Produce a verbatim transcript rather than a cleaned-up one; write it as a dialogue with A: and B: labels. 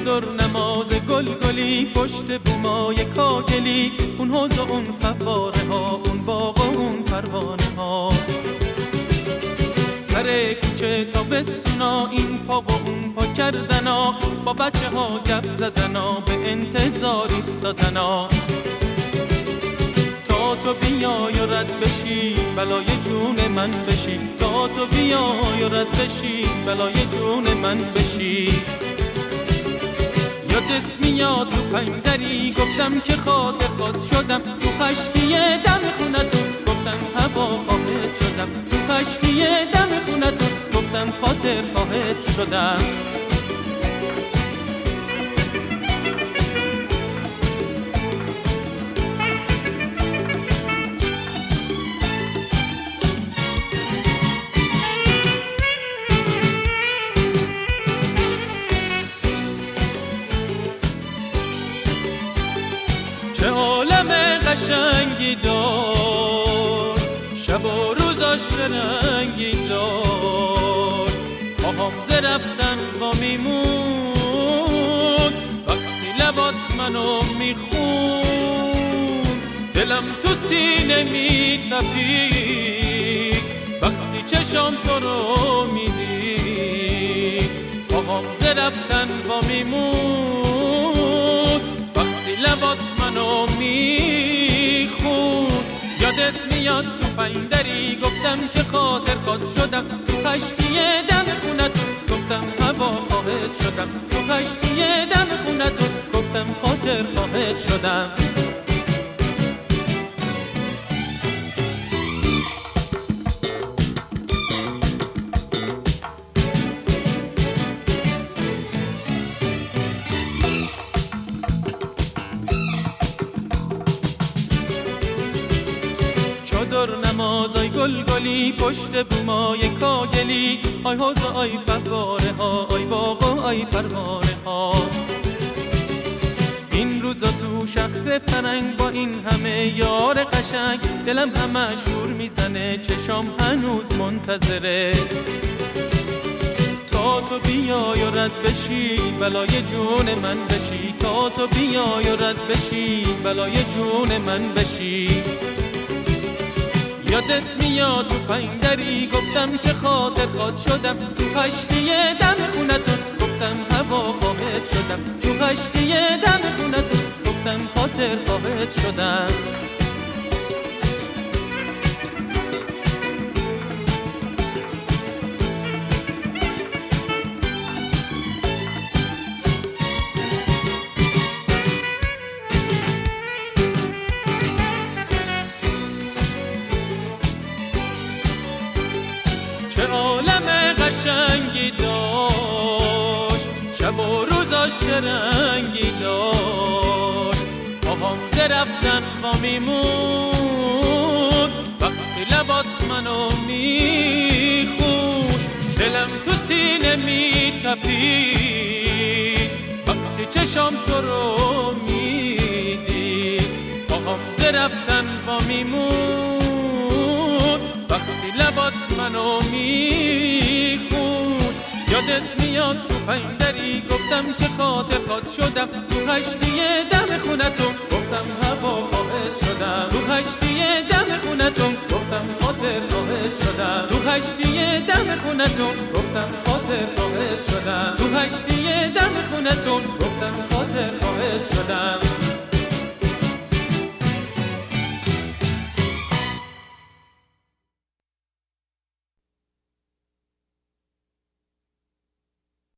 A: چادر نماز گل گلی پشت بومای کاگلی، اون حوض و اون فواره ها، اون باغ و اون پروانه ها، سر کوچه تا بستونا، این پا و اون پا کردنا، با بچه ها گپ زدنا، به انتظار ایستادنا تا تو بیای و رد بشی بلای جون من بشی، تا تو بیای و رد بشی بلای جون من بشی. یادت میاد تو پنجدری گفتم که خاطر خود شدم، تو کشتی دم خونتون گفتم هوا خواهد شدم، تو کشتی دم خونتون گفتم خاطر خواهد شدم. چه عالم قشنگی دار، شب و روزاش رنگی دار، پاهام ز رفتن وا میمون، وقتی لبات منو میخون، دلم تو سینه میتپید، وقتی چشام تو رو میدید، پاهام ز رفتن وا میمون، وقتی لبات منو میخون. یادت میاد تو پنجدری گفتم که خاطر خود شدم، تو کشتی دم خونتون گفتم هوا خواهد شدم، تو کشتی دم خونتون گفتم خاطر خواهد شدم. چادر نمازای گل گلی پشت بومای کاگلی، آی حوض و آی فواره ها، آی باغ و آی پروانه ها، این روزا تو شهر فرنگ با این همه یار قشنگ، دلم همه شور میزنه چشام هنوز منتظره تا تو بیای و رد بشی بلای جون من بشی، تا تو بیای و رد بشی بلای جون من بشی. یادت میاد تو پنجدری گفتم که خاطر خود شدم، تو کشتی دم خونتون گفتم هوا خواهد شدم، تو کشتی دم خونتون گفتم خاطر خواهد شدم. چه عالم قشنگی داشت، شب و روزاش چه رنگی داشت، پاهام ز رفتن وا میمون، وقتی لبات منو میخون، دلم تو سینه میتپید، وقتی چشام تو رو میدید، پاهام ز رفتن وا میمون، وقتی لبات منو میخون. یادت میاد تو پنجدری گفتم که خاطر خود شدم، تو کشتی دم خونتون گفتم هوا خواهد شدم، تو کشتی دم خونتون گفتم خاطر خواهد شدم، تو کشتی دم خونتون گفتم خاطر خواهد شدم، تو کشتی دم خونتون گفتم خاطر خواهد شدم.